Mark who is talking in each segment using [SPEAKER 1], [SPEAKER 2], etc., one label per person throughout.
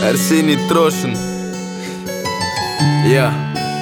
[SPEAKER 1] Арсений Трошин. Я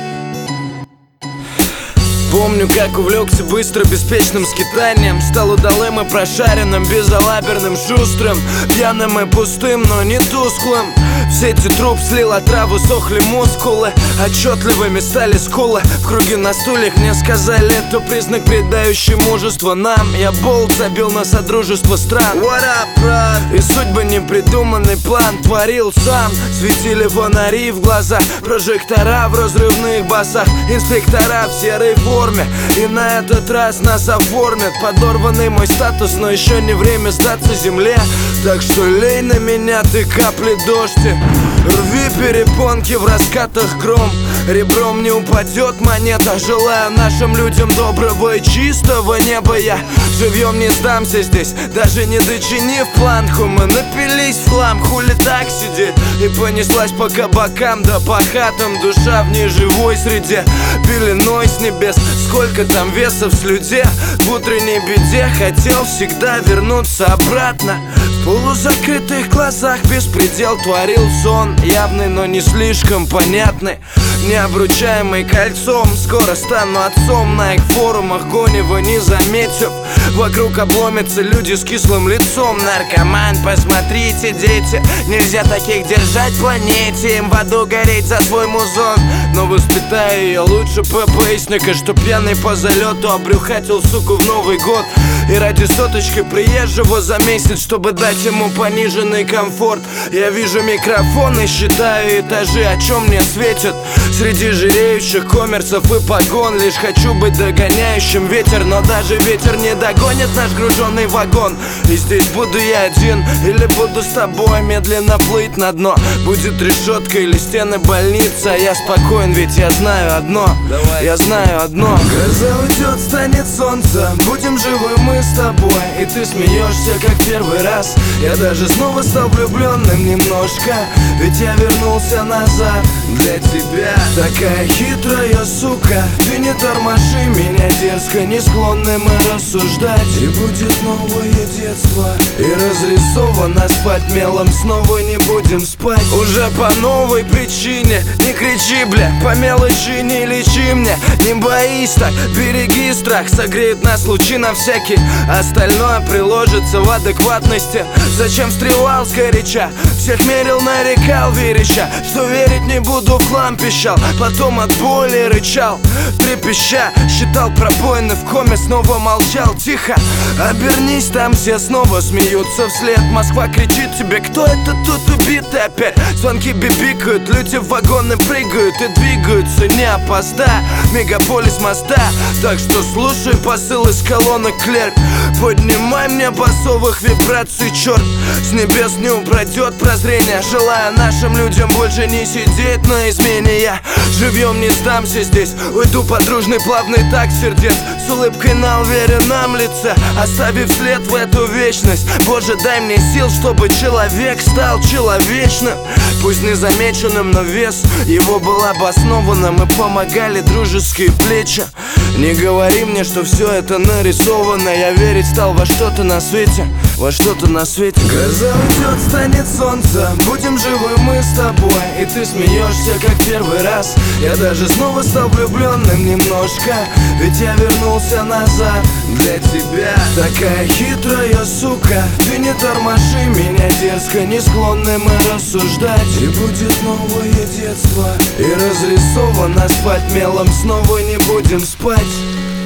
[SPEAKER 1] помню, как увлекся быстро беспечным скитанием. Стал удалым и прошаренным, безалаберным, шустрым, пьяным и пустым, но не тусклым. В сети труп слил отраву, сохли мускулы, отчетливыми стали скулы. В круге на стульях мне сказали, это признак, придающий мужество нам. Я болт забил на содружество стран. What up, брат? И судьбы непридуманный план творил сам. Светили фонари в глаза, прожектора в разрывных басах, инспектора в серой форме. И на этот раз нас оформят. Подорванный мой статус, но еще не время сдаться земле. Так что лей на меня ты капли дождя. Рви перепонки в раскатах гром. Ребром не упадет монета. Желаю нашим людям доброго и чистого неба. Я живьем не сдамся здесь, даже не дочинив планку. Мы напились в хлам, хули так сидеть. И понеслась по кабакам да по хатам. Душа в ней живой среде, пеленой с небес. Сколько там веса в слюде. В утренней беде хотел всегда вернуться обратно. В полузакрытых глазах беспредел творил сон. Явный, но не слишком понятный, необручаемый кольцом. Скоро стану отцом. На их форумах гонево не заметив. Вокруг обломятся люди с кислым лицом. Наркоман, посмотрите, дети, нельзя таких держать в планете. Им в аду гореть за свой музон. Но воспитаю ее лучше ППСника, что пьяный по залету обрюхатил суку в Новый год. И ради соточки приезжего за месяц, чтобы дать ему пониженный комфорт. Я вижу микрофон и считаю этажи, о чем мне светит. Среди жиреющих коммерсов и погон. Лишь хочу быть догоняющим ветер, но даже ветер не догонит наш груженный вагон. И здесь буду я один, или буду с тобой медленно плыть на дно. Будет решетка или стены больницы, а я спокоен, ведь я знаю одно. Я знаю одно. Гроза уйдет, станет солнце, будем живы мы с тобой. И ты смеешься, как первый раз. Я даже снова стал влюбленным немножко, ведь я вернулся назад для тебя. Такая хитрая сука, ты не тормоши меня дерзко, не склонны мы рассуждать. И будет новое детство, и разрисовано спать мелом. Снова не будем спать, уже по новой причине. Не кричи, бля, по мелочи не лечи мне. Не боись так, береги страх. Согреет нас лучи на всякий, остальное приложится в адекватности. Зачем встревал сгоряча, всех мерил, нарекал вереща, что верить не буду, в хлам пищал. Потом от боли рычал, трепеща, считал пробоины в коме, снова молчал. Тихо, обернись, там все снова смеются вслед. Москва кричит тебе, кто это тут убитый опять. Звонки бибикают, люди в вагоны прыгают и двигаются, не опозда. Мегаполис моста, так что слушай посыл из колонок, клерк. Поднимай мне басовых вибраций, черт. С небес не упадет прозрение. Желаю нашим людям больше не сидеть на измене. Я живьем не сдамся здесь, уйду под дружный плавный так сердец. С улыбкой на уверенном лице, оставив след в эту вечность. Боже, дай мне сил, чтобы человек стал человечным. Пусть незамеченным, но вес его был обоснованным. И помогали дружеские плечи. Не говори мне, что все это нарисовано. Я верить стал во что-то на свете, во что-то на свете. Гроза уйдет, станет солнце, будем живы мы с тобой. И ты смеешься, как первый раз. Я даже снова стал влюбленным немножко, ведь я вернулся назад для тебя. Такая хитрая сука, ты не тормоши меня дерзко, не склонны мы рассуждать. И будет новое детство, и разрисовано спать мелом. Снова не будем спать.